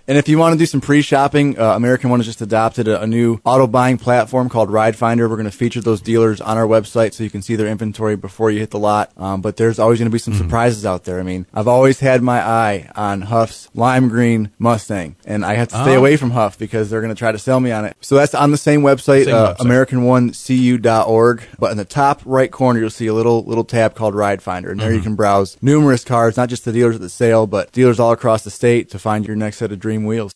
And if you want to do some pre-shopping, American One has just adopted a new auto buying platform called Ride Finder. We're going to feature those dealers on our website so you can see their inventory before you hit the lot. But there's always going to be some surprises out there. I mean, I've always had my eye on Huff's lime green Mustang, and I have to stay away from Huff because they're going to try to sell me on it. So that's on the same website, AmericanOneCU.org. But in the top right corner, you'll see a little tab called Ride Finder, and there you can browse numerous cars, not just the dealers at the sale, but dealers all across the state to find your next set of dream wheels.